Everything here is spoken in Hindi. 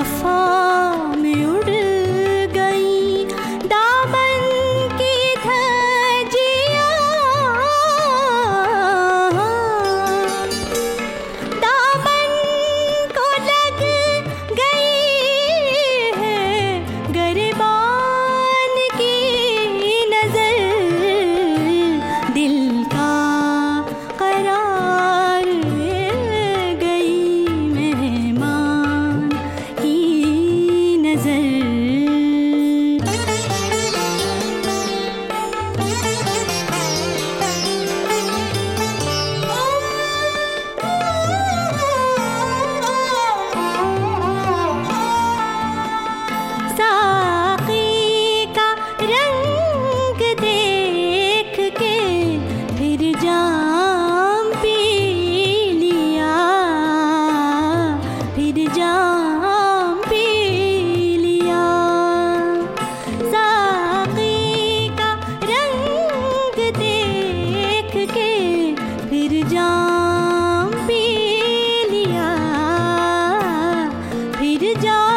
वफा में उड़ गई दामन की धज्जियां, दामन को लग गई है गिरबान की नजर, दिल का करार गई मेहमान की नजर। साक़ी का रंग देख के फिर जाम पी लिया, फिर जाम पी लिया। साक़ी का रंग देख के फिर जाम पी लिया, फिर जाम